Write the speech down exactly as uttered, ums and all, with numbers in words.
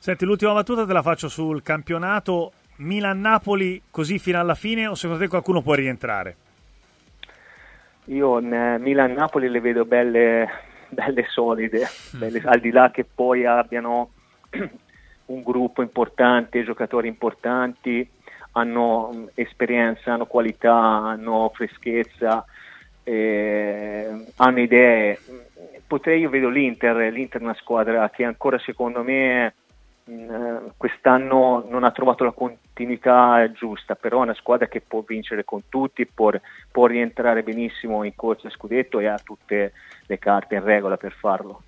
Senti, l'ultima battuta te la faccio sul campionato Milan-Napoli così fino alla fine, o secondo te qualcuno può rientrare? Io in Milan-Napoli le vedo belle, belle solide, belle, al di là che poi abbiano un gruppo importante, giocatori importanti, hanno esperienza, hanno qualità, hanno freschezza, eh, hanno idee. Potrei, io vedo l'Inter, l'Inter è una squadra che ancora secondo me mh, quest'anno non ha trovato la continuità giusta, però è una squadra che può vincere con tutti, può, può rientrare benissimo in corsa a scudetto e ha tutte le carte in regola per farlo.